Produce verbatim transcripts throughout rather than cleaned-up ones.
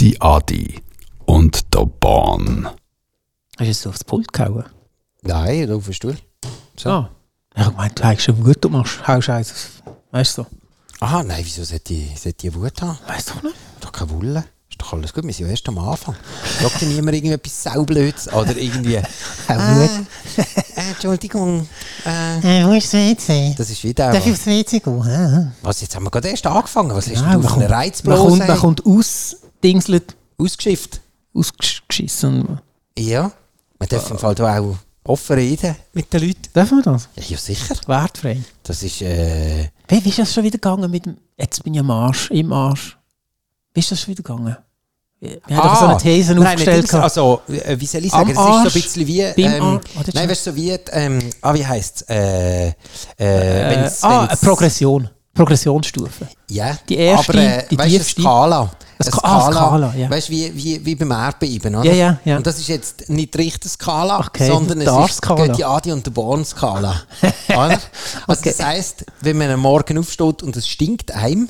Götti Adi und der Bahn. Hast du jetzt aufs Pult gehauen? Nein, auf den Stuhl. So. Ah. Ich meine, du hast schon Wut, du machst, haust eins auf. Weißt du? Aha, nein, wieso sollte die, sollte die Wut haben? Weißt du nicht? Doch keine Wulle. Ist doch alles gut, wir sind ja erst am Anfang. Sagt ja niemand irgendetwas Saublödes oder irgendwie... äh, äh, Entschuldigung. Äh, Äh, wo ist das W C? das ist wieder... Darf ich aufs W C gehen? Ja. Was, jetzt haben wir gerade erst angefangen. Was hast Genau, du auf man eine kommt- Reizblase? Man kommt, man kommt ausdingselt, Ausgeschifft. ausgeschissen. Ja. Wir dürfen im Fall da auch offen reden mit den Leuten. Dürfen wir das? Ja, ja sicher. Wertfrei. Das ist... Äh, Wie, wie ist das schon wieder gegangen mit dem... Jetzt bin ich am Arsch, im Arsch. Wie ist das schon wieder gegangen? Wir wir haben doch so eine These nein, aufgestellt. nicht, also, äh, wie soll ich sagen, Am es ist so ein Arsch, bisschen wie... beim Ähm, Arsch. Oh, das nein, ist weißt du, so wie... Ähm, ah, wie heisst es? Äh, äh, äh, wenn's, ah, wenn's, eine Progression. Progressionsstufe. Ja, Die erste, aber, äh, die weißt du, eine tiefste. Skala. Eine Eine Ska- ah, Skala, ja. Weißt du, wie, wie, wie beim Erdbeben, oder? Ja, ja, ja. Und das ist jetzt nicht die Richterskala, Okay, sondern die es ist Arschskala. die Götti Adi und der Born-Skala. Oder? Also Okay. das heisst, wenn man am Morgen aufsteht und es stinkt einem,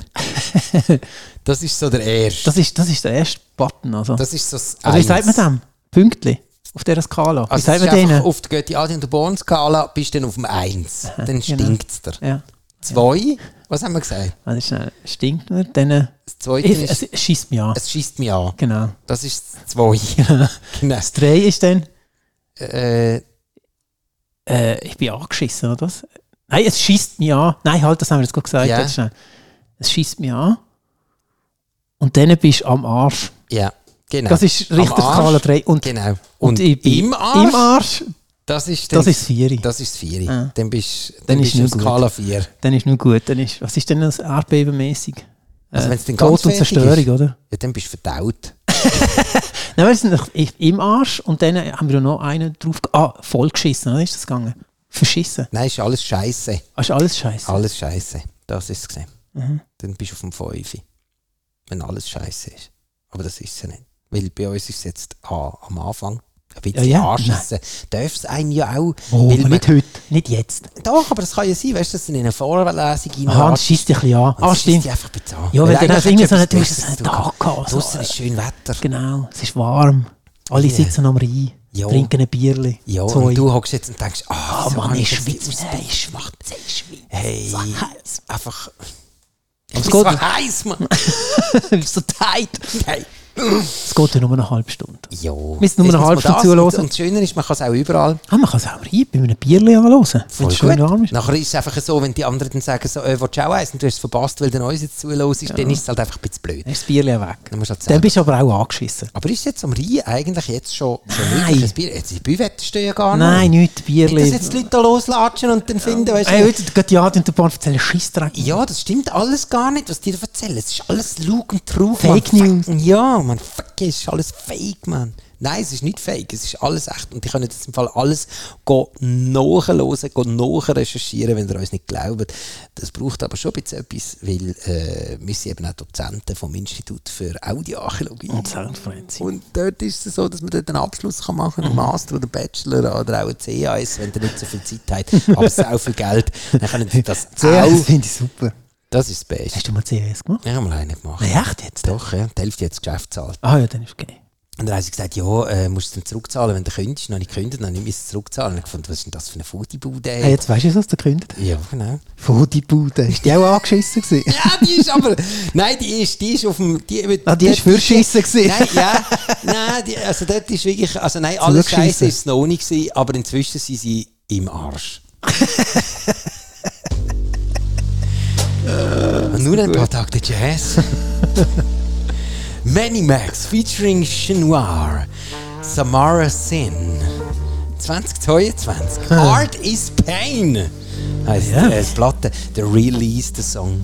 das ist so der erste. Das ist, das ist der erste Button. Also, Das ist so das also wie Eins. sagt man dem? Pünktli auf dieser Skala. Wie Also sagt es man ist einfach denen? auf der Götti Adi und der Born-Skala bist du dann auf dem eins. Dann stinkt es dir. Ja. Zwei, was haben wir gesagt? Also schnell, stinkt mir, dann... Das zweite Ich, ist, es schießt mich an. es schießt mich an. Genau. Das ist das zwei. Genau. Das drei ist dann... Äh, Äh, ich bin angeschissen, oder was? Nein, es schießt mich an. Nein, halt, das haben wir jetzt gerade gesagt. Ja. Jetzt schnell. Es schießt mich an. Und dann bist du am Arsch. ja, genau. Das ist Am Richterskala Arsch. drei. Und, Genau. und, Und, ich bin im Arsch, Im Arsch, das ist das ist das Vieri. das ist das Vier. Ja. Dann bist Dann dann ist bist du auf nicht gut. Skala vier. Dann ist nur gut. Dann ist, was ist denn das erdbebenmäßig? Also Äh, wenn's dann ganz Tod und fertig Zerstörung, ist. oder? Ja, dann bist du verdaut. Nein, wir sind noch im Arsch und dann haben wir noch einen drauf. Ah, vollgeschissen, oder ist das gegangen? Verschissen. Nein, ist alles Scheiße. Das ist alles scheiße. Alles Scheiße. Das ist es gesehen. Mhm. Dann bist du auf dem Fünf. Wenn alles Scheiße ist. Aber das ist es ja nicht. Weil bei uns ist es jetzt ah, am Anfang ein bisschen Ja, ja. anschiessen. Darf es einem ja auch. Oh, weil aber nicht heute, nicht jetzt. Doch, aber das kann ja sein, weißt du, dass du in eine Vorlesung Aha, und schießt dich ein bisschen an. Ah, stimmt. Die einfach ein bisschen an. Ja, weil dann hast du irgendwie so einen, du etwas hast so einen Besseres Tag gehabt. So, Draussen ist schön Wetter. genau, es ist warm. Alle Ja. sitzen am Rhein, Ja. trinken ein Bierchen. Ja, Zwei. und du hockst jetzt und denkst, ah, Ah, wieso Mann, habe ich das schwitze. nicht Nein, ich schwitze, ich schwitze. Hey, So heiß. einfach... Es Es ist geht- so heiß, Mann. so tight. Hey. Es geht ja nur eine halbe Stunde. Ja. Müssen nur eine halbe Stunde zuhören. zuhören. Und das Schöne ist, man kann es auch überall. Ah, man kann es auch Rhein bei einem Bierchen anhören, wenn Voll es schön gut. warm ist. Nachher ist es einfach so, wenn die anderen dann sagen, so, äh, willst du auch eins und du hast es verpasst, weil der uns jetzt zuhörst, ja. Dann ist es halt einfach ein bisschen blöd. Dann ist das Bierchen weg. Dann musst du halt Dann selber- bist du aber auch angeschissen. Aber ist jetzt am Rhein eigentlich jetzt schon, schon Nein. möglich, ein Bier? Jetzt die Büvette stehen ja gar nicht. Nein, nicht Nicht, Bierchen. dass jetzt die Leute da loslatschen und dann finden, weißt Hey, du... heute geht ja und der Bahn erzählen Scheissdreck. Ja, das stimmt alles gar nicht, was die da erzählen. Es ist alles Lug und Trug. Fake man. News. Fuck, ja, man, fuck, es ist alles fake, man. Nein, es ist nicht fake, es ist alles echt. Und ich kann jetzt im Fall alles nachhören, nachrecherchieren, wenn ihr uns nicht glaubt. Das braucht aber schon ein bisschen etwas, weil äh, wir sind eben auch Dozenten vom Institut für Audioarchäologie. Und Soundforensik. Und dort ist es so, dass man dort einen Abschluss kann machen kann, einen Master oder einen Bachelor oder auch einen C A S, wenn ihr nicht so viel Zeit habt, aber so viel Geld. Dann können Sie das C S auch. finde ich super. Das ist das Beste. Hast du mal C S gemacht? Ich habe mal einen gemacht. Nein, echt jetzt? Doch, ja. Die Hälfte jetzt Geschäftszahlt. Ah ja, dann ist okay. Und dann haben sie gesagt, ja, äh, musst du dann zurückzahlen, wenn du kündigst. Dann habe ich gekündigt, dann habe ich es zurückzahlen. Und ich fand, was ist denn das für eine Foodibude? Hey, jetzt weißt du, was du gekündigt hast? Ja, genau. Foodibude. Ist die auch angeschissen gewesen? Ja, die ist aber... Nein, die ist, die ist auf dem... Die, Ah, die ist fürschissen gewesen. Nein, ja. Nein, die, also dort ist wirklich... Also nein, alles Zugeschissen. Scheiße ist es noch nicht gewesen, aber inzwischen sind sie im Arsch. Und nur ein paar Takte Jazz. Many Max featuring Chinoir. Samara Sin. zwanzig zweiundzwanzig. Art is Pain. Heißt Ja. äh, die Platte. The Release, the Song.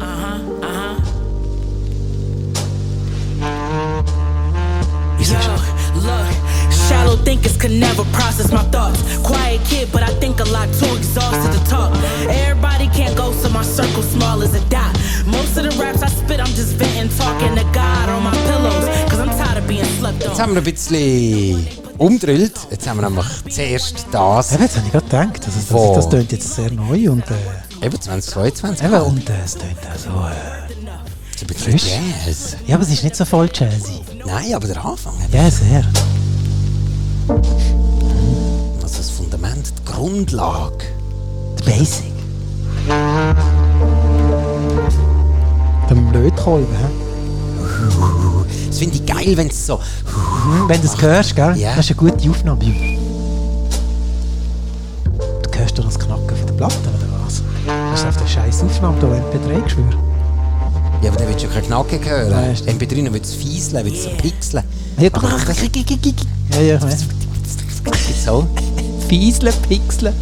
Wieso ist Yo, look, shallow thinkers can never process my thoughts. Quiet kid, but I think a lot, too exhausted to talk. Everybody can't go, so my circle small as a dot. Most of the raps I spit, I'm just venting, talking to God on my pillows. Cause I'm tired of being slept Jetzt on. haben wir ein bisschen umdrillt. Jetzt haben wir nämlich zuerst das. Eben, jetzt habe ich gerade gedacht, also das, Wo? das klingt jetzt sehr neu und, äh, Eben zwanzig zweiundzwanzig. eben, und äh, es klingt auch so, äh, ist ein bisschen Jazz. Ja, aber es ist nicht so voll jazzy. Nein, aber der Anfang. Ja, sehr. Also das Fundament, die Grundlage. Der Basic. Der Lötkolben, hä? Das finde ich geil, wenn es so... Mhm, wenn du es hörst, gell? Ja. Das ist eine gute Aufnahme. Du hörst doch das Knacken von der Platte, oder was? Das ist auf der scheiß Aufnahme hier M P drei geschwört. Ja, aber dann willst du ja keine Knacken hören. Ja, stimmt. M P drei wird es fieseln, wird es so pixeln. Ja, Aber das ja, ja, ich weiss. so. Fieseln, Pixeln.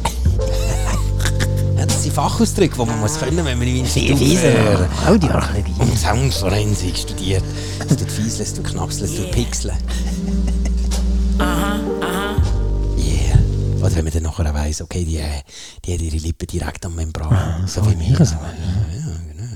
Ja, das sind Fachausdrücke, die man muss können, wenn man im Institut Fieseln. hören. Oh, die haben ein bisschen Und Soundforensik studiert. Es tut fieseln, es tut knackseln, es tut pixeln. Aha, aha. Yeah. Oder wenn man dann nachher auch weiss, okay, die, äh, die haben ihre Lippen direkt am Membran. so wie wir. so. Ja, ja, genau.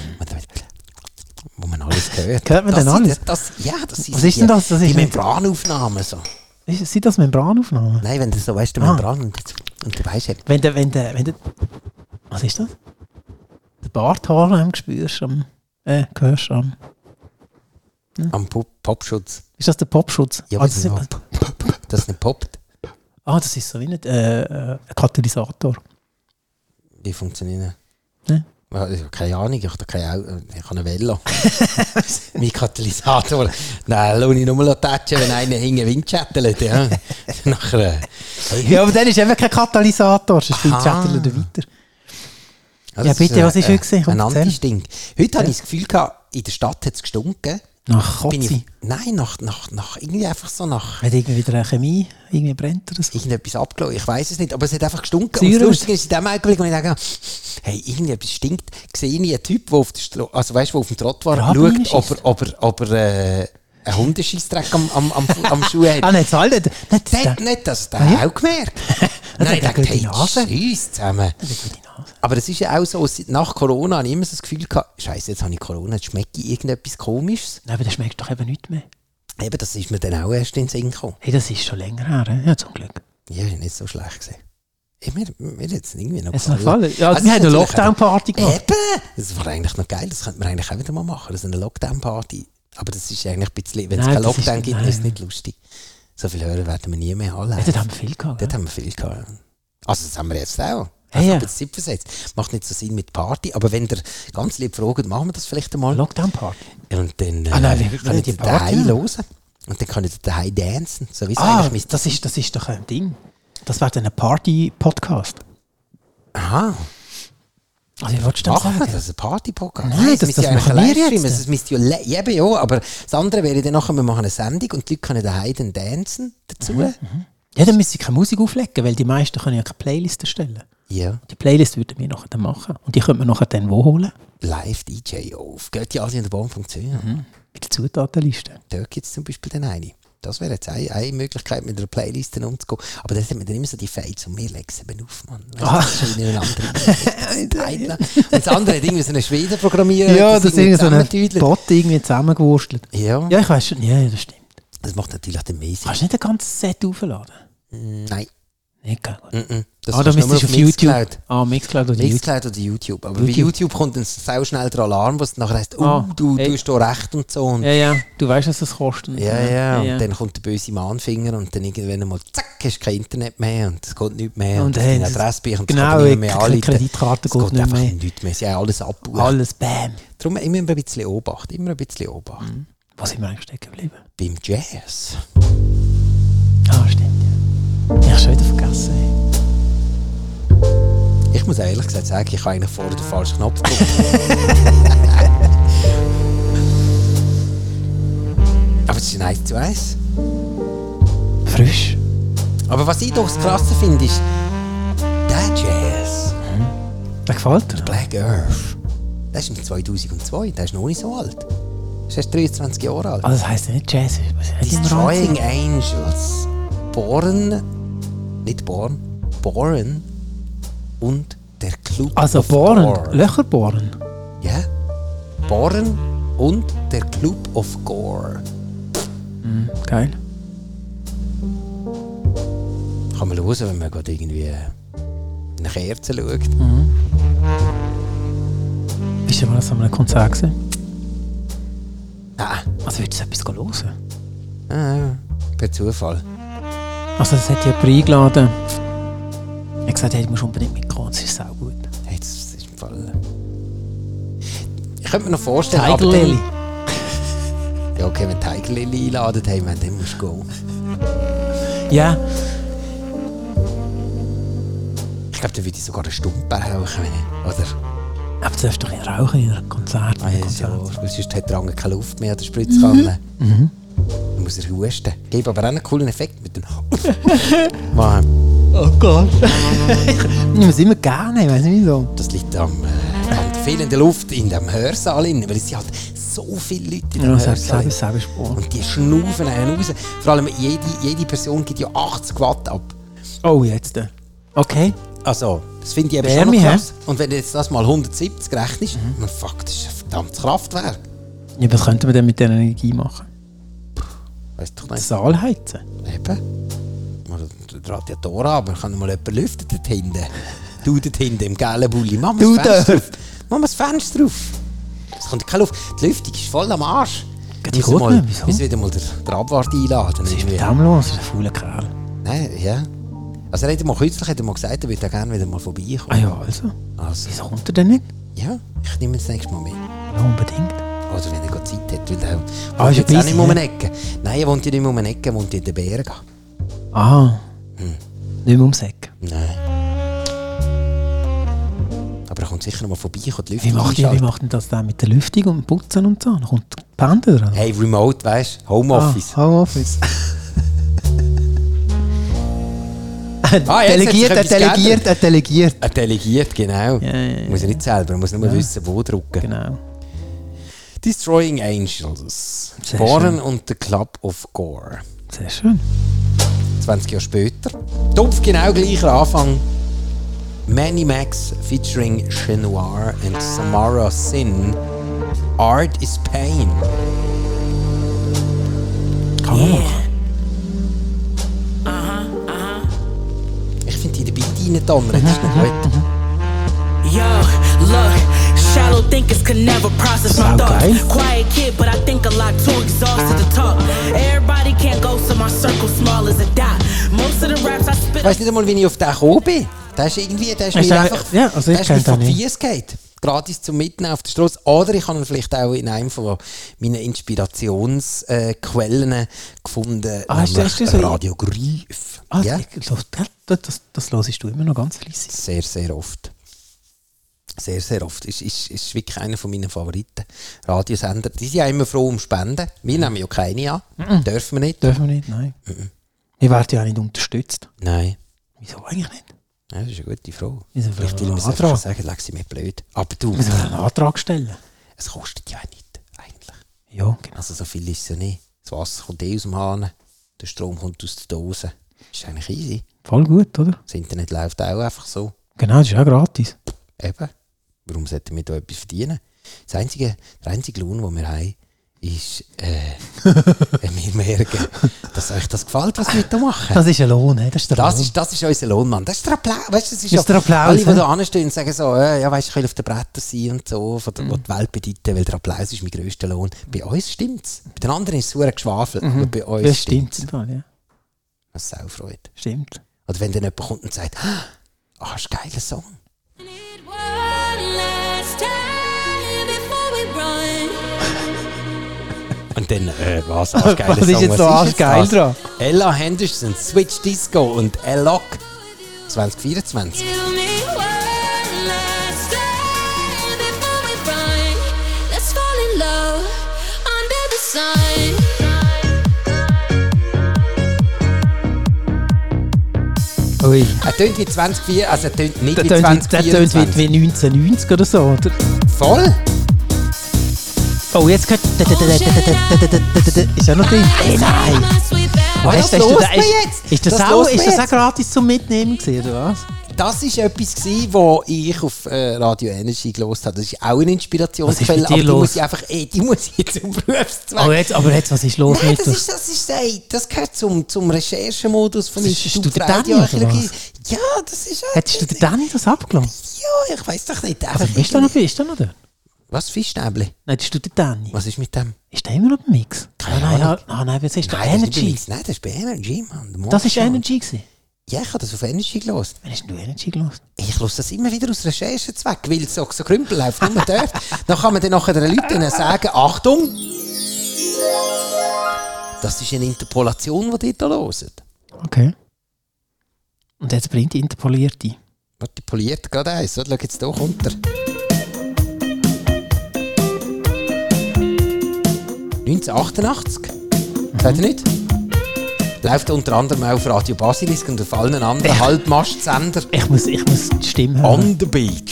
Wo man alles hört. Hört man das denn sind- alles? Das, ja, das sind Was ist die, denn das? Das die ist nicht- Membranaufnahmen. So. Ist- Sind das Membranaufnahmen? Nein, wenn du so weißt, der Ah. Membran und, und du weißt halt. Wenn du, wenn du, wenn du, was ist das? Der Barthaar spürst am, äh, hörst am, Am Pop Popschutz. ist das der Popschutz? Ja, ah, aber das, das, ist, das nicht poppt. ah, das ist so wie nicht, äh, äh, ein Katalysator. Wie funktioniert Ne? das? Ich habe keine Ahnung, ich habe keine Au- ich habe einen Velo. Mein Katalysator. Nein, lass ich nur mal tatschen, wenn einer hinten Wind chattelt. Ja. Nachher, äh, Ja, aber dann ist eben kein Katalysator, sonst viel Aha. Zettel er weiter. Also Ja, das bitte, was ist äh, heute gewesen? Ein Komm, erzähl. Antistink. Heute habe ich das Gefühl gehabt, in der Stadt hat es gestunken. Nach Bin Kotze. ich, nein, nach, nach, nach, irgendwie einfach so nach Hat irgendwie wieder eine Chemie, irgendwie brennt oder so. irgendetwas abgelaufen. Ich weiß es nicht, aber es hat einfach gestunken. Säure. Und das Lustige ist, in dem Augenblick, wenn ich denke, hey, irgendetwas stinkt, sehe ich einen Typ, der auf, der Stro- also, weißt, der auf dem Trottoir Rabin schaut, ob er, ob er, ob er äh, einen Hundescheissdreck am, am, am, am Schuh hat. Ah, nicht alle. Nicht, Der hat nicht. nicht das, der Ah, ja? auch gemerkt. Das Nein, hat ich eine dachte, gute hey, Nase. tschüss zusammen. Aber es ist ja auch so, nach Corona habe ich immer so das Gefühl gehabt, Scheiße, jetzt habe ich Corona, jetzt schmecke ich irgendetwas Komisches. Nein, aber das schmeckt doch eben nicht mehr. Eben, das ist mir dann auch erst in den Sinn gekommen. Hey, das ist schon länger her, he? Ja, zum Glück. Ja, ist nicht so schlecht gesehen. Ich, mir, mir jetzt irgendwie noch Jetzt noch gefallen? Ja, also wir haben eine natürlich Lockdown-Party auch- gemacht. Eben! Das war eigentlich noch geil, das könnte man eigentlich auch wieder mal machen. Das ist eine Lockdown-Party. Aber das ist eigentlich ein bisschen, wenn es Nein, keinen das ist- Lockdown gibt, nein. ist es nicht lustig. So viele Hörer werden wir nie mehr haben. Ja, dort haben wir viel gehabt. Dort gell? haben wir viel gehabt. Also das haben wir jetzt auch. Ja, Einfach ja. ein bisschen Zeit versetzt. Macht nicht so Sinn mit Party, aber wenn ihr ganz lieb fragt, machen wir das vielleicht einmal. Lockdown-Party. Und dann äh, Ah, nein, wir- wir kann ich die daheim Party. hören. Und dann kann ich daheim dancen. So wie es Ah, eigentlich müsste das sein. ist, das ist doch ein Ding. Das wäre dann ein Party-Podcast. Aha. Also, ich wollte Machen wir sagen. das? Ein Party-Podcast? Nein, es das- müsste das ja eigentlich machen ein wir Livestream. jetzt. Es müsste ja, le- ja, eben, ja, aber das andere wäre dann nachher, wir machen eine Sendung und die Leute können daheim dann dancen dazu. Mhm. Ja, dann müsste ich keine Musik auflegen, weil die meisten können ja keine Playlist erstellen. Ja. Die Playlist würden wir nachher dann machen. Und die könnte man nachher dann wo holen? Live-D J auf götti asi und der Bahn punkt c h. Mit der Zutatenliste. Dort gibt es zum Beispiel dann eine. Das wäre jetzt eine, eine Möglichkeit, mit einer Playlist dann umzugehen. Aber dann hat man dann immer so die Fates und wir legen es eben auf, Mann. Weißt du, Ah. das ist schon in einer anderen Teile. Und das andere Ding, wir sind ein Schweden programmieren. Ja, das ist irgendwie so ein zusammentüdelt. Bot irgendwie zusammengewurstelt. Ja, Ja, ich weiß schon. Ja, das stimmt. das macht natürlich dann mehr Sinn. Kannst du nicht ein ganzes Set aufladen? Nein. Nicht, gell? gut. Mm-mm. Das Ah, da kannst du nur müsstest du auf YouTube. Mixcloud. Ah, Mixcloud oder YouTube. Mixcloud oder YouTube. Aber bei YouTube. YouTube kommt dann sau schnell der Alarm, was nachher heisst, oh, Ah, du hey. tust da recht und so. Und Ja, ja. Du weißt, was das kostet. ja, ja, ja. und dann kommt der böse Mahnfinger und dann irgendwann einmal, zack, hast du kein Internet mehr und es geht nichts mehr Und und, hey, deine das- Adresse und es genau, kann nicht mehr keine anrufen. Kreditkarte Es geht geht nicht einfach mehr. nichts mehr. Sie haben alles abgebucht. Alles Bam. Darum immer ein bisschen Obacht, immer ein bisschen Obacht. Wo sind wir eigentlich stecken geblieben? Beim Jazz. Ah, stimmt. Ja. Ich habe schon wieder vergessen. ey. Ich muss ehrlich gesagt sagen, ich habe eigentlich vorher den falschen Knopf gedrückt. Aber es ist ein eins zu eins. Frisch. Aber was ich doch das Krasse finde, ist, der Jazz, Der gefällt dir? Black Earth, der ist im zweitausendzwei, der ist noch nicht so alt. Der ist erst dreiundzwanzig Jahre alt. Also das heisst ja nicht Jazz. Was hat im Destroying Ranzig? Angels, Born, nicht Born, Born und der Club Also of bohren. Gore. Löcher bohren. Ja, Born und der Club of Gore. Mhm, geil. Kann man hören, wenn man gerade irgendwie eine Kerze schaut. Bist du mal an so einem Konzert gesehen? Also würdest du etwas hören? Ah, per Zufall. Also das hat jemand eingeladen. Er hat gesagt, hey, du musst unbedingt mitkommen, das ist auch gut. Hey, das ist im Fall... Ich könnte mir noch vorstellen... Tiger aber dann- Lily. Ja, okay, wenn Tiger Lily einladen, hey, man, dann musst du gehen. Ja. Ich glaube, dann würde ich sogar eine Stumpe rauchen, wenn ich... Oder... Aber du darfst doch nicht rauchen in einem Konzert. Ah, ja, Konzert. ja, weil sonst hat der Angel keine Luft mehr an der Spritzkanne. Mhm. Dann muss er husten. Gibt aber auch einen coolen Effekt mit dem... Mann, Oh Gott. Ich nehme es immer gerne, ich weiß nicht wieso. das liegt am, äh, an der fehlenden Luft in dem Hörsaal, rein, weil es sind halt so viele Leute in Ja, dem das Hörsaal. ist selber Sport. Und die schnaufen einen raus. Vor allem jede, jede Person gibt ja achtzig Watt ab. Oh, jetzt. äh. Okay. Also, das finde ich eben Wärme, schon noch hä? krass. Und wenn du jetzt das mal hundertsiebzig rechnest, mhm. man, fuck, das ist ein verdammtes Kraftwerk. Ja, was könnte man denn mit dieser Energie machen? Weißt du doch Den nicht. Saal heizen? Eben. Mal die Radiatoren haben, kann mal jemand lüften dort hinten. Du dort hinten im gelben Bulli. Mach mal Du das Fenster da. drauf. Mach mal das Fenster drauf. Es kommt keine Luft. Die Lüftung ist voll am Arsch. Geht die Müssen gut mal- nicht? Wieso? müssen wieder mal den, den Abwart einladen. Was ist Irgendwie. mit dem los? Das ist ein fauler Kerl. Nein, ja. Also er hat mal kürzlich hat er mal gesagt, er würde gerne wieder mal vorbeikommen. Ah ja, also. Also, Wieso kommt er denn nicht? ja, ich nehme ihn das nächste Mal mit. Ja, unbedingt. Oder wenn er gerade Zeit hat. Weil er Ah, wohnt ist jetzt er auch busy, nicht mehr um hä? eine Ecke. Nein, er wohnt ja nicht mehr um eine Ecke, er wohnt in den Bergen. Ah. Hm. Nicht mehr ums Eck. Nein. Aber er kommt sicher noch mal vorbei, kann die Wie Lüftung macht, ihr, wie einschalten. macht denn das dann mit der Lüftung und dem Putzen und so? Dann kommt der Pendel dran. Hey, Remote, weißt du? Homeoffice. Ah, Homeoffice. Ah, jetzt hat sich delegiert, er etwas delegiert, geändert. er delegiert. Er delegiert, genau. Ja, ja, ja. Muss er nicht selber, er muss nur Ja. wissen, wo drücken. Genau. Destroying Angels. Sehr Born schön. und the Club of Gore. Sehr schön. zwanzig Jahre später. Topf genau gleicher Anfang. Manny Max featuring Chenoir and Samara Sin. Art is Pain. Kann man machen. Ich finde die Beat reindonnern, das ist noch gut. Yo, look, shallow thinkers could never process my Sound thoughts. geil. Quiet kid, but I think a lot, too exhausted to talk. Everybody can't go, so my circle small as a dot. Most of the raps I spit. Ich weiss nicht einmal, wie ich auf den gekommen bin. Der ist irgendwie, der ist Ist mir der- einfach, ja, also ich der ist kenn mir den von nicht. Fies geht. Gratis zum Mitnehmen auf der Straße. Oder ich habe ihn vielleicht auch in einem von meinen Inspirationsquellen äh, gefunden. Ah, ist der- nämlich ist der so- Radio Grief. Ah, ja, ich, das, das, das, das hörst du immer noch ganz fleissig. sehr, sehr oft. Sehr, sehr oft. Ist, ist, ist wirklich einer von meinen Favoriten. Radiosender. Die sind ja immer froh um Spenden. Wir nehmen ja keine an. Mhm. Dürfen wir nicht. Dürfen wir nicht, nein. Wir werden ja auch nicht unterstützt. Nein. Wieso eigentlich nicht? Ja, das ist eine gute Frage. Wieso Vielleicht will einen man es einfach Antrag? sagen, leg sie mir blöd. Aber du, Wir sollen einen Antrag stellen. es kostet ja nicht, eigentlich. Ja, genau. Also so viel ist es ja nicht. Das Wasser kommt eh aus dem Hahn, der Strom kommt aus der Dose. Ist eigentlich easy. Voll gut, oder? Das Internet läuft auch einfach so. Genau, das ist auch gratis. Eben. Warum sollten wir da etwas verdienen? Das einzige, der einzige Lohn, den wir haben, ist, äh, wenn wir merken, dass euch das gefällt, was wir da machen. Das ist ein Lohn, he? Das ist der Das Lohn. ist, das ist unser Lohn, Mann. Das ist der Applaus. Weißt, das ist, Das ist der Applaus, Alle, die hä? da anstehen und sagen so, äh, ja, weißt, ich will auf den Brettern sein und so, von der, mm. die Welt bedeuten, weil der Applaus ist mein grösster Lohn. Bei uns stimmt's. Bei den anderen ist es sehr geschwafelt, aber bei uns Das stimmt's. stimmt. Ja. Das ist Saufreude. Stimmt. Oder wenn dann jemand kommt und sagt, ah, oh, das ist ein geiler Song. Und dann, äh, was, ah, geiler Was Song, ist jetzt so arschgeil das? dran? Ella Henderson, Switch Disco und L-Lock zwanzig vierundzwanzig. Ui. Er tönt wie zwanzig vier, also er tönt nicht Der wie tönt zwanzig wie- der tönt vierundzwanzig. wie, wie neunzehnhundertneunzig oder so. Oder? Voll? Oh, jetzt gehört. Ist ja noch drin. Hey, nein! Oh, das Hast du- hast du hört da- man ist- jetzt. Ist das, Das auch, hört ist man das auch jetzt. gratis zum Mitnehmen gewesen, oder was? Das war etwas, gewesen, wo ich auf äh, Radio Energy gelost habe. Das ist auch eine Inspirationsquelle, Was ist mit dir aber die los? muss ich einfach, eh, die muss ich jetzt zum Berufszweck. Oh, jetzt, aber jetzt, was ist los Nein, mit das, ist, das, ist, ey, das gehört zum, zum Recherchemodus von Das ist- Institut ist du für der Danny, oder Radioarchäologie. was? Ja, das ist Hättest du dir dann das abgelassen? Ja, ich weiß doch nicht. Aber ist der noch, ist der noch da? Was, Fischstäbli? Nein, das ist du der Danny. Was ist mit dem? Ist der immer noch beim Mix? Keine nein, Ahnung. ja, ah, nein, was ist der Nein, das ist nicht bei Energy? Mix. Nein, das ist bei Energy, Mann. Das ist Energy gewesen. Ja, ich habe das auf Energy gehört. Wann hast du Energy gehört? Ich höre das immer wieder aus Recherchenzweck, weil es so, so Krümpel läuft nur dort. Dann kann man dann nachher den Leuten sagen, Achtung, das ist eine Interpolation, die die da hören. Okay. Und jetzt bringt die interpolierte. Warte, die poliert gerade eins. Schau jetzt hier runter. neunzehnhundertachtundachtzig. Mhm. Seht ihr nicht? Läuft unter anderem auch auf Radio Basilisk und auf allen anderen Ich- Halbmastsender. Ich muss, ich muss die Stimme hören. On the beach.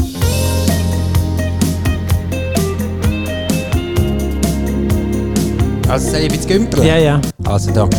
Also soll ich jetzt gümpeln? Ja, ja. Also da.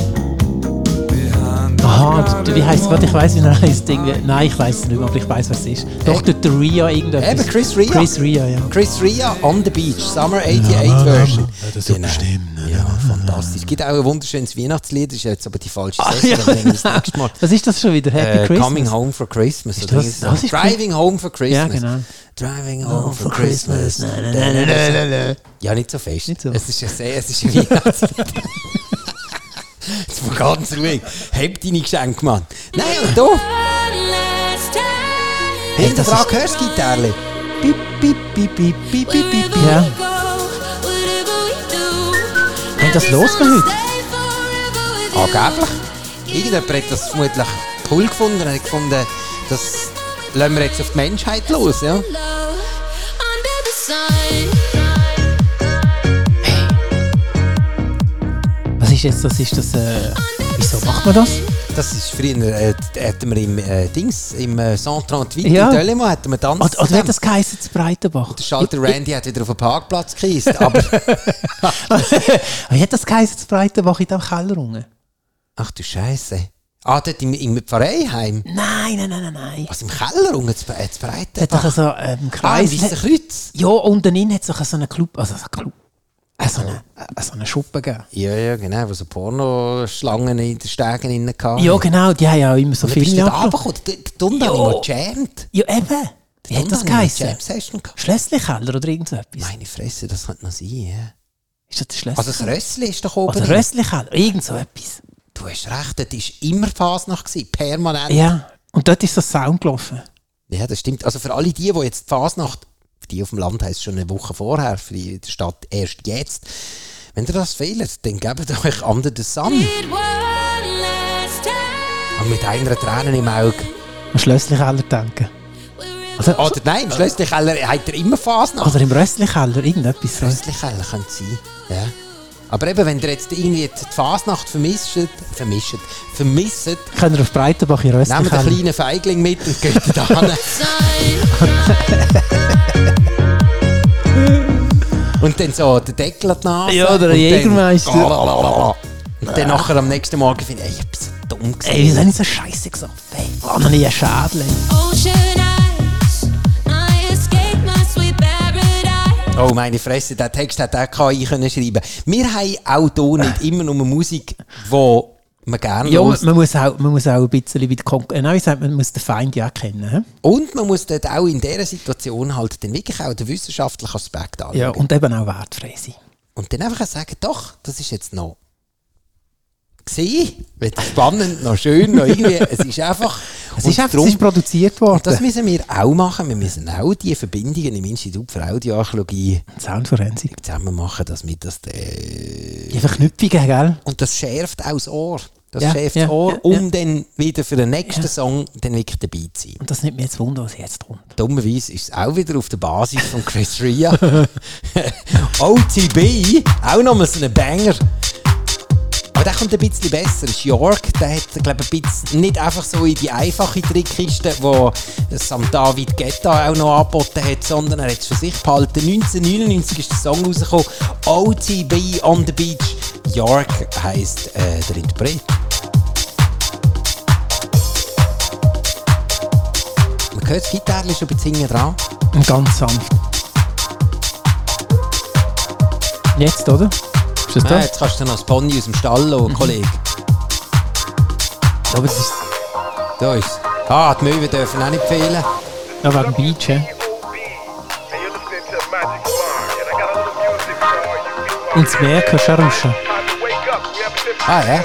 Aha, d- wie heisst es? Warte, ich weiss, wie er heisst. Irgendwie- Nein, ich weiss es nicht mehr, aber ich weiss, was es ist. Doch, der der Ria irgendetwas. Eben, Chris Ria. Chris Ria, ja. Chris Ria, On the Beach, Summer achtundachtzig Version. Ja, das ist Genau. bestimmt. Ja, fantastisch. Es gibt auch ein wunderschönes Weihnachtslied, das ist jetzt aber die falsche Ah, Saison, ja. dann nehmen wir das nächste Mal. Was ist das schon wieder? Happy Äh, Christmas? Coming Home for Christmas. Ist oder das- irgendwie so. das ist Driving Home for Christmas. Ja, genau. Driving Home for Christmas. Nein, nein, nein, nein, nein, nein. Ja, nicht so fest. Nicht so. Es ist ein sehr, es ist ein Weihnachtslied. Jetzt mal ganz ruhig. Heb deine Geschenke, Mann. Nein, und da. Hinter das dran ist- hörst du Gitarre. Piep, piep, piep, piep, piep, piep, piep. Ja. Hey, das los wir heute? Angeblich. Irgendjemand hat das vermutlich cool gefunden und hat gefunden, das lassen wir jetzt auf die Menschheit los. Ja? Was ist jetzt, das ist das, äh, wieso macht man das? Das ist früher, äh, hatten wir im äh, Dings, im äh, cent trente-huit Ja. in Dölemo, hatten wir Tanz. Oder, oder wie hat das geheißen, zu Breitenbach? Der Schalter Randy hat wieder auf den Parkplatz gekiesst, aber... Wie hat das geheißen, zu Breitenbach in diesem Keller unten? Ach du Scheiße. Ah, dort im, im Pfarreiheim. Nein, nein, nein, nein, nein. Was, im Keller unten zu, äh, zu Es Breitenbach? hat doch so ähm, Ah, im Kreis. Weissen Kreuz. Ja, unten drin hat es doch so einen Club, also so einen Club, äh, so eine, äh, so eine Schuppe gegeben. Ja, ja, genau, wo so Pornoschlangen in den Stegen innen hatten. Ja, genau, die haben ja auch immer so Und dann bist Filme du da angeschaut. runtergekommen. Die Tunde habe ich Ja. noch gejammt. Ja, eben. Wie hat das geheißen? Jam-Session gehabt. Schlössli-Keller oder irgend so etwas? Meine Fresse, das könnte noch sein, ja. Ist das der Schlössli? Also das Rössli ist doch oben. Oder drin. Rössli-Keller, irgend so etwas. Du hast recht, dort war immer Fasnacht, gewesen, permanent. Ja, und dort ist so Sound gelaufen. Ja, das stimmt. Also für alle die, die jetzt die Fasnacht, für die auf dem Land heisst es schon eine Woche vorher, für die in der Stadt erst jetzt. Wenn ihr das fehlt, dann gebt euch Under the Sun. Und mit einer Träne im Auge. An Schlössli-Keller denken. Also, Oder nein, im Schlössli-Keller hat er immer Fasnacht. oder im Rössli-Keller, irgendetwas. so. Schlössli-Keller könnte es sein. Ja. Aber eben, wenn ihr jetzt irgendwie die Fasnacht vermisst, vermisst, vermisst, Könnt ihr auf Breitenbach in nehmt einen Rössli-Keller. kleinen Feigling mit und geht da hin. Und dann so den Deckel an die Nase. Ja, oder und ein Jägermeister. Und dann nachher am nächsten Morgen finde ich, ey, ich bin so dumm gewesen. Ey, wieso habe ich so scheiße gesagt? Ey, war noch nie ein Schädel. Oh, meine Fresse, der Text hat auch K I können schreiben. Wir haben auch hier nicht immer nur Musik, die man gerne Ja, hört. man muss auch, man muss auch ein bisschen bei der Konkurrenz, nein, wie sagt man, man muss den Feind ja kennen. He? Und man muss dort auch in dieser Situation halt dann wirklich auch den wissenschaftlichen Aspekt anschauen. Ja, und eben auch wertfrei sein. Und dann einfach sagen, doch, das ist jetzt noch gesehen, weder spannend, noch schön, noch irgendwie, es ist einfach... Es und ist, einfach, darum- es ist produziert worden. Und das müssen wir auch machen. Wir müssen auch die Verbindungen im Institut für Audioarchäologie Soundforensik. zusammen machen, dass wir das... Äh, Die Verknüpfungen, gell? und das schärft auch das Ohr. Das Ja, schärft ja, das Ohr, ja, um ja. dann wieder für den nächsten Ja. Song dann wirklich dabei zu sein. Und das nimmt mir jetzt Wunder, was jetzt kommt. Dummerweise ist es auch wieder auf der Basis von Chris Ria. O T B, auch nochmal so ein Banger. Aber der kommt ein bisschen besser. Das ist York, der hat, glaube ich, ein bisschen nicht einfach so in die einfache Trickkiste, die Sam David Guetta auch noch angeboten hat, sondern er hat es für sich behalten. neunzehnhundertneunundneunzig ist der Song rausgekommen. O T B on the Beach. York heisst äh, der Interpret. Man hört das Gitarre schon ein bisschen dran. Und ganz sanft. Jetzt, oder? Ist das Ja, da? jetzt kannst du noch das Pony aus dem Stall holen, Kollege. Aber das ist Da ist es. Ah, die Möwen dürfen auch nicht fehlen. ja wegen Beach, he? And you're listening to Magic Und das Meer kannst du auch rauschen. Ah, ja.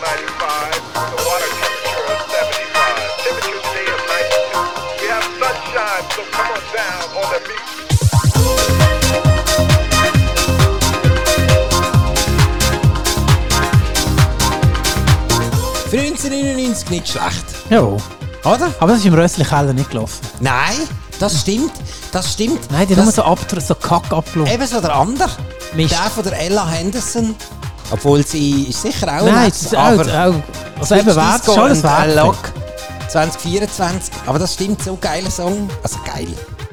Für neunzehnhundertneunundneunzig nicht schlecht. Ja. Oder? Aber das ist im Rössli-Keller nicht gelaufen. Nein, das stimmt. Das stimmt. Nein, die das, haben nur so, ab, so Kack abgelaufen. Eben so der andere. Mist. Der von der Ella Henderson. Obwohl sie ist sicher auch Nein, nett, das ist auch, aber auch also eben wert, schon das Wert. Lock zwanzig vierundzwanzig. Aber das stimmt, so ein geiler Song. Also geil.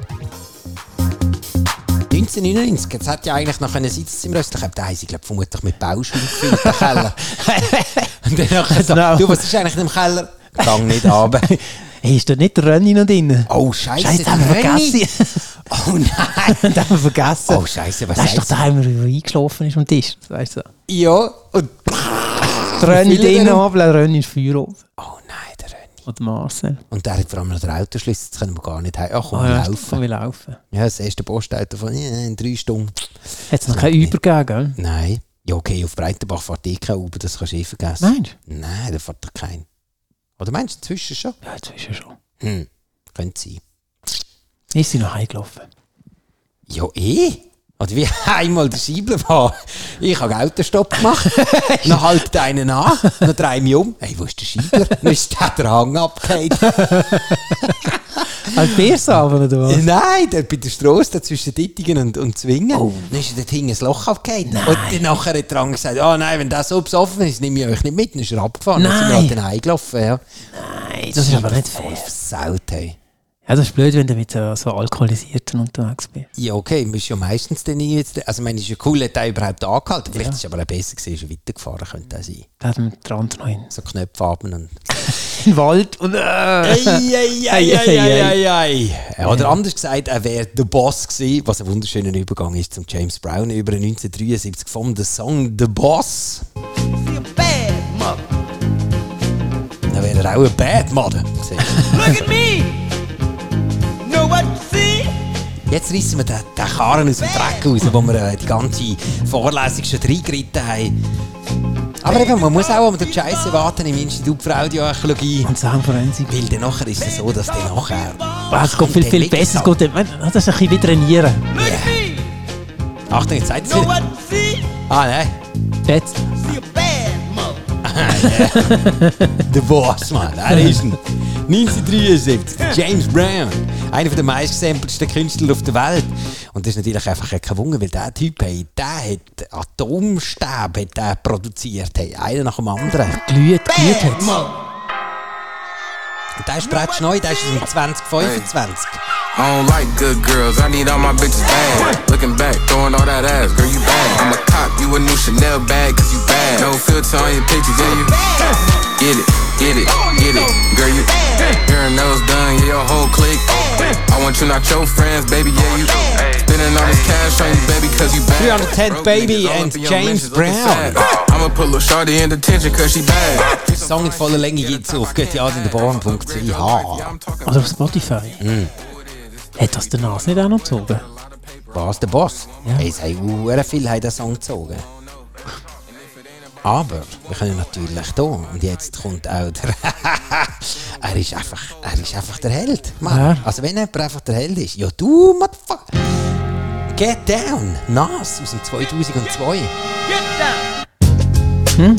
neunzehnhundertneunundneunzig, jetzt hätte ja eigentlich noch eine Sitz im Röstlich. Da haben sie, glaube ich, vermutlich mit Bauschuhen gefüllt, den Keller. Und dann nachher so, Genau. du, was ist eigentlich im Keller? Gang nicht runter. Hey, ist da nicht der Rönni noch drin? Oh, Scheiße, Scheiße, haben wir vergessen. Oh nein. Das haben wir vergessen. Oh, Scheiße, was Das ist doch heißt daheim, wo er eingeschlafen ist am Tisch. Weißt du? Ja, und... Der Rönni Viele drinnen, werden- aber der Rönni ist Feuer. Oh nein, der Rönni. Oder Marcel. Und der hat vor allem noch den Autoschlüssel, das können wir gar nicht haben. Ach komm, Ah, ja, laufen. kann wir laufen. Ja, das erste Postauto von ja, in drei Stunden. Hat es noch keinen Übergeben, gell? Nein. Ja, okay, auf Breitenbach fährt eh kein Uber, das kannst du eh vergessen. Meinst du? Nein, da fährt doch kein. Oder meinst du inzwischen schon? Ja, inzwischen schon. Hm, könnte sein. Ist sie noch heimgelaufen? Ja, eh. Oder wie einmal der Schiebler war. Ich habe Autostopp gemacht. Dann haltet einen an. Dann drehe ich mich um. Hey, wo ist der Schiebler? Dann ist der der Hang abgefallen. Als Biersabend oder was? Nein, der bei der Strasse zwischen Dittingen und, und Zwingen. Oh. Dann ist er dort hinten ein Loch abgefallen. Und dann nachher hat der andere gesagt, oh nein, wenn das so besoffen ist, nehme ich euch nicht mit. Dann ist er abgefahren. Dann sind wir Nein. halt dann heimgelaufen. Ja. Nein, das ist aber nicht fair. Versaut, hey. Ja, das ist blöd, wenn du mit so, so Alkoholisierten unterwegs bist. Ja, okay, man ist ja meistens dann jetzt, also ich meine, es ist ja cool, hat er überhaupt angehalten. Vielleicht Ja. ist es aber auch besser gewesen, ist er weitergefahren, könnte auch sein. Da hat man den Rand noch in So Knöpfe haben und... den Wald und... Äh. Ei, ei, ei, ei, ei, ei, ei. Ja, oder anders gesagt, er wäre der Boss gewesen, was ein wunderschöner Übergang ist zum James Brown über neunzehnhundertdreiundsiebzig vom The Song The Boss. Da wäre er auch ein Bad Mother gewesen. Look at me. Know what you see? Jetzt reissen wir den, den Karren aus dem Dreck raus, wo wir äh, die ganze Vorlesung schon reingeritten haben. Aber eben, man muss auch an der Scheiße warten im Institut für Audioarchäologie. Und Soundforensik. Weil dann nachher ist es so, dass dann nachher... Ah, es geht viel, viel besser. Es geht, man, das ist ein bisschen wie trainieren. Look at me. Achtung, jetzt seid ihr Know wieder. what you see? Ah, nein. Jetzt. See a bad mother. Der Boss, Mann. Er ist ein neunzehnhundertdreiundsiebzig. James Brown. Einer der meistgesampelsten Künstler auf der Welt. Und das ist natürlich einfach kein Wunder, weil der Typ, hey, der hat Atomstäbe hat der produziert. Hey, einer nach dem anderen. Glüht, glüht hat's. Und der ist bereits neu, der ist im zwanzig fünfundzwanzig. I don't like good girls, I need all my bitches bad. Looking back, throwing all that ass, girl, you bad. I'm a cop, you a new Chanel bag, cause you bad. No filter on your pictures, yeah, you get it, get it, get it, girl, you your nose done, yeah, your whole clique. I want you, not your friends, baby, yeah, you spending all this cash on you, baby, cause you bad. three hundred ten Baby and James Brown. I'ma put Lil Shorty in detention, cause she bad. Der Song in voller Länge gibt es auf göttiadinderborn punkt c h. Oder auf Spotify. Mm. Hat das der Nas nicht auch noch gezogen? Was, der Boss? Ja. Hey, es haben sehr viel haben den Song gezogen. Aber wir können natürlich hier, und jetzt kommt auch der... er, ist einfach, er ist einfach der Held, Mann. Ja. Also wenn jemand einfach der Held ist, ja du, Motherfucker. Get Down, Nas aus dem zweitausendzwei. Get down.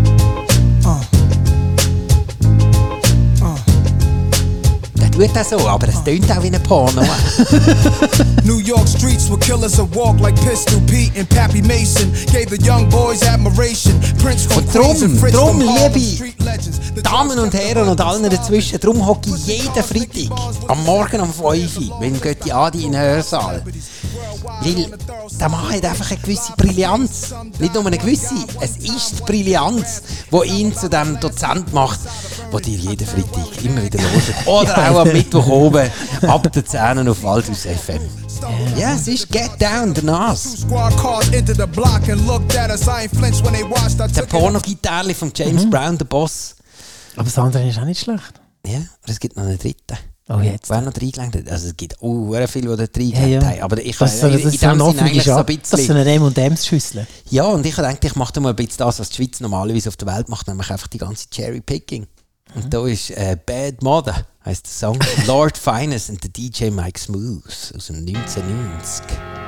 Der tut das so, aber es tönt auch wie ein Porno. New York streets where killers would walk like Pistol Pete and Pappy Mason gave the young boys admiration. Prince from Und drum, Queens and Fritz drum, from Harlem, liebe street legends. The Damen und Herren und allen dazwischen, darum hocke ich jeden Freitag am Morgen um fünf Uhr, wenn Götti Adi in den Hörsaal. Weil der Mann hat einfach eine gewisse Brillanz. Nicht nur eine gewisse, es ist die Brillanz, die ihn zu dem Dozent macht, wo dir jeden Freitag immer wieder hört. Oder auch am Mittwoch oben ab der zehn auf Waldhaus F M. Ja, es ist Get Down, der Nas. Squad cars into the block and looked at us. I ain't flinched when they watched. I Der took it. Porno-Gitarre von James Brown, der Boss. Aber das andere ist auch nicht schlecht. Ja, aber es gibt noch einen dritten. Oh, jetzt. Wer noch reingelenkt hat. Also es gibt auch sehr viele, die da reingelenkt Ja, ja. haben. Aber ich Das, habe das, das ist so eine offene so ein Schachtel. Das ist bisschen... eine M und M's-Schüssel. Ja, und ich habe gedacht, ich mache da mal ein bisschen das, was die Schweiz normalerweise auf der Welt macht, nämlich einfach die ganze Cherry-Picking. Und mhm. da ist äh, Bad Mother, heisst der Song. Lord Finest und der D J Mike Smooth aus dem neunzehnhundertneunzig.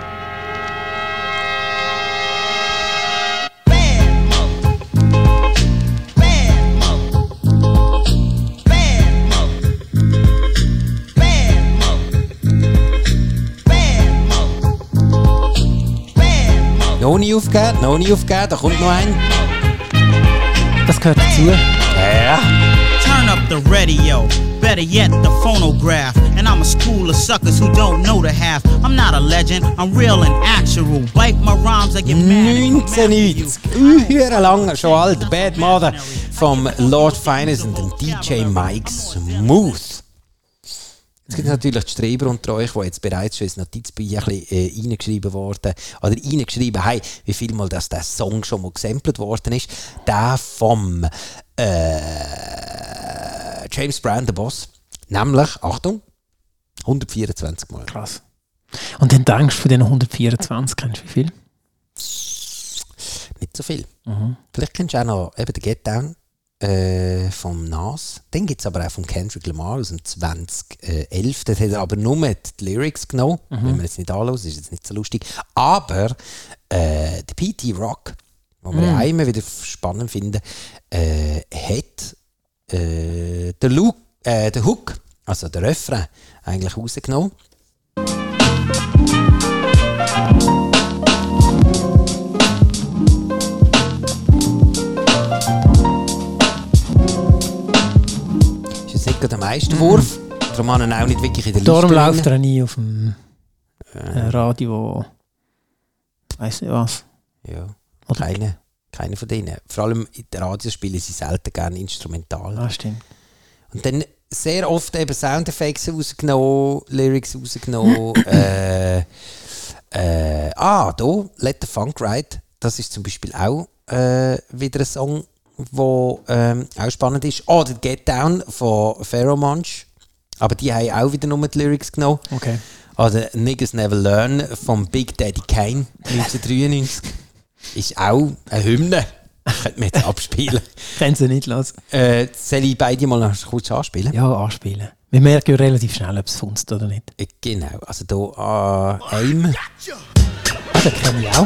Noch nie aufgegeben, noch nie aufgegeben, da kommt noch ein. Das gehört dazu. Ja. Turn up the radio, better yet the phonograph. And I'm a school of suckers who don't know the half. I'm not a legend, I'm real and actual. Bite my rhymes, I get mad. neunzehnhundertneunzig, sehr lang, schon alt. Bad Mother vom Lord Finest und dem D J Mike Smooth. Es gibt natürlich die Streber unter euch, die jetzt bereits schon ins Notizbuch ein bisschen äh, reingeschrieben worden oder reingeschrieben haben, wie viel mal dass der Song schon mal gesampelt worden ist. Der vom äh, James Brown, der Boss. Nämlich, Achtung, hundertvierundzwanzig Mal. Krass. Und dann denkst du von diesen hundertvierundzwanzig, kennst du wie viel? Nicht so viel. Mhm. Vielleicht kennst du auch noch eben den Get Down äh, vom Nas. Den gibt es aber auch von Kendrick Lamar aus dem zwanzig elf. Das hat er aber nur mit die Lyrics genommen. Mhm. Wenn man jetzt nicht anhört, ist jetzt nicht so lustig. Aber äh, der P T Rock, was wir mhm. ja immer wieder spannend finden, äh, hat äh, den, Luke, äh, den Hook, also den Refrain, eigentlich rausgenommen. Ist nicht der Meisterwurf, mhm. darum haben wir auch nicht wirklich in der Liste. Darum läuft er nie auf dem äh. Radio, weiss nicht was. Ja, keine, keine von denen. Vor allem in den Radios spielen sie selten gerne instrumental. Ah, stimmt. Und dann sehr oft eben Soundeffekte rausgenommen, Lyrics rausgenommen. äh, äh, ah, hier, Let the Funk Ride. Das ist zum Beispiel auch äh, wieder ein Song, der ähm, auch spannend ist. Oh, der Get Down von Pharaoh Monch. Aber die haben auch wieder nur die Lyrics genommen. Okay. Oder Niggas Never Learn von Big Daddy Kane neunzehnhundertdreiundneunzig. Ist auch eine Hymne. Könnte man jetzt abspielen. Können Sie nicht los. Äh, soll ich beide mal noch kurz anspielen? Ja, anspielen. Wir merken ja relativ schnell, ob es funzt oder nicht. Äh, genau, also hier äh, Aim. Ah, den kenne ich auch.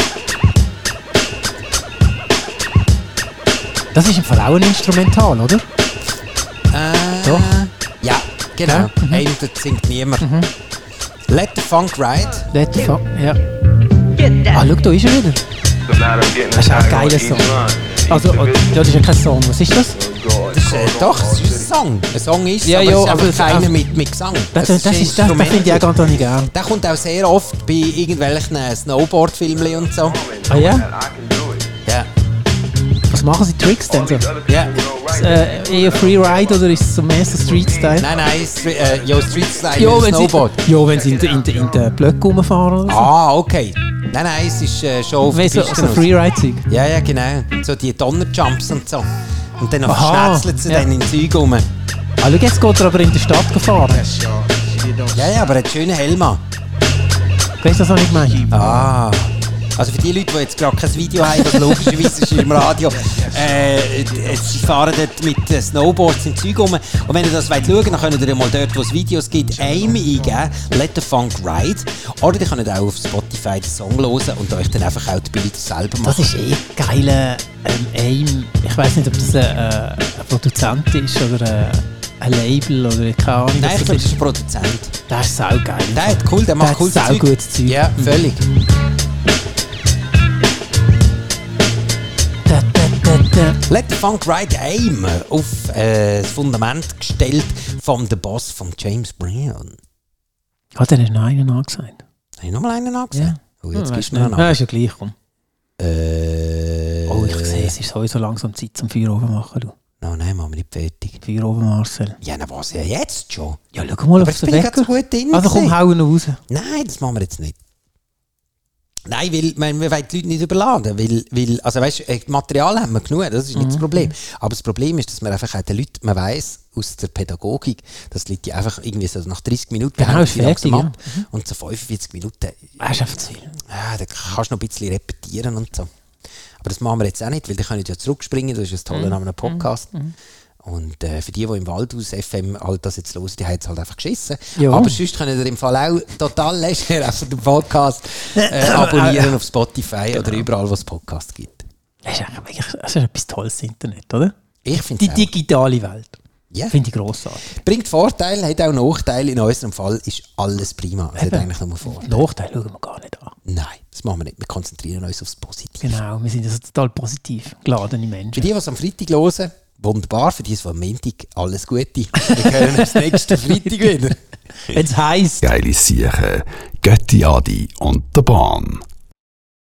Das ist im Fall auch ein Instrumental, oder? Äh, Doch. Ja, genau. Ja, mhm. Aim, das singt niemand. Mhm. Let the Funk Ride. Let the Funk, ja. Ah, schau, da ist er wieder. Das ist auch ein geiler Song. Also, ja, das ist ja kein Song. Was ist das? Das ist, äh, doch, das ist ein Song. Ein Song ist ja, aber ja, es ist aber einfach keiner aber mit, mit Gesang. Das, das, das, ist, das, das finde ich auch ganz nicht gern. Der kommt auch sehr oft bei irgendwelchen Snowboard-Filmen und so. Ah ja? Ja. Was machen sie Tricks denn so? Ja. Äh, eher Freeride oder ist es so mehr so Street-Style? Nein, nein, Stre- äh, ja, Street-Style ja, wenn Snowboard. Sie, ja, wenn sie in, in, in den Blöcken rumfahren oder so. Ah, okay. Nein, nein, es ist äh, schon auf der Piste. So, so Freeride-Zeug? Ja, ja, genau. So die Donnerjumps und so. Und dann Aha, schnetzelt sie ja. dann in Zeug rum. Ah, schau, jetzt geht er aber in der Stadt gefahren. Ja, ja, aber er hat einen schönen Helm an. Weißt du, was ich meine? Ah. Also für die Leute, die jetzt gerade kein Video haben, das logischerweise ist im Radio, äh, sie fahren dort mit äh, Snowboards im Zeug rum. Und wenn ihr das wollt schauen, dann könnt ihr mal dort, wo es Videos gibt, Aim eingeben, Let the Funk Ride. Oder ihr könnt auch auf Spotify den Song hören und euch dann einfach auch die Bilder selber machen. Das ist eh geile ähm, Aim. Ich weiss nicht, ob das ein, äh, ein Produzent ist oder äh, ein Label oder keine Ahnung. Nein, ich das glaube, ist. das ist ein Produzent. Der ist saugeil. Der hat cool, der macht cooles Zeug. Saugutes Zeug. Ja, völlig. Da, da, da, da. Let the Funk Ride Aim auf äh, das Fundament gestellt von The Boss von James Brown. Hat er nicht noch einen angesagt? Habe ich nochmal einen angesagt? Ja. Oh, jetzt ja, gibst du mir noch Ja, ist ja gleich, komm. Äh, Oh, ich sehe, es ist sowieso langsam Zeit zum Feuer oben machen, du. No, nein, machen wir nicht fertig. Feuer oben, Marcel. Ja, na was, ja jetzt schon? Ja, schau mal Aber auf jetzt den bin ich gerade Wecker. so gut drin. Also komm, gewesen. hau ihn raus. Nein, das machen wir jetzt nicht. Nein, weil man, wir wollen die Leute nicht überladen. Weil, weil, also weißt, Material haben wir genug, das ist nicht mhm. das Problem. Aber das Problem ist, dass man einfach den Leuten, man weiss aus der Pädagogik, dass die Leute einfach irgendwie so nach dreißig Minuten genau, ist fertig, ja. ab, mhm. und so fünfundvierzig Minuten. Das ist einfach zu viel. Ja, da kannst du noch ein bisschen repetieren und so. Aber das machen wir jetzt auch nicht, weil die können ja zurückspringen, das ist das Tolle mhm. an einem Podcast. Mhm. Und äh, für die, die im Waldhaus F M halt das jetzt los, die haben es halt einfach geschissen. Ja. Aber sonst können ihr im Fall auch total leger einfach den Podcast äh, abonnieren auf Spotify genau. oder überall, wo es Podcasts gibt. Das ist eigentlich das ist etwas Tolles, Internet, oder? Ich finde Die digitale Welt. Yeah. Finde ich grossartig. Bringt Vorteile, hat auch Nachteile. In unserem Fall ist alles prima. Es hat eigentlich nur Vorteile. Nachteile schauen wir gar nicht an. Nein, das machen wir nicht. Wir konzentrieren uns aufs Positive. Genau, wir sind also total positiv geladene Menschen. Für die, die es am Freitag hören, wunderbar. Für die, die am Montag, alles Gute. Wir hören uns nächsten Freitag wieder. Wenn es heisst... Geile Siechen, Götti Adi und der Bahn.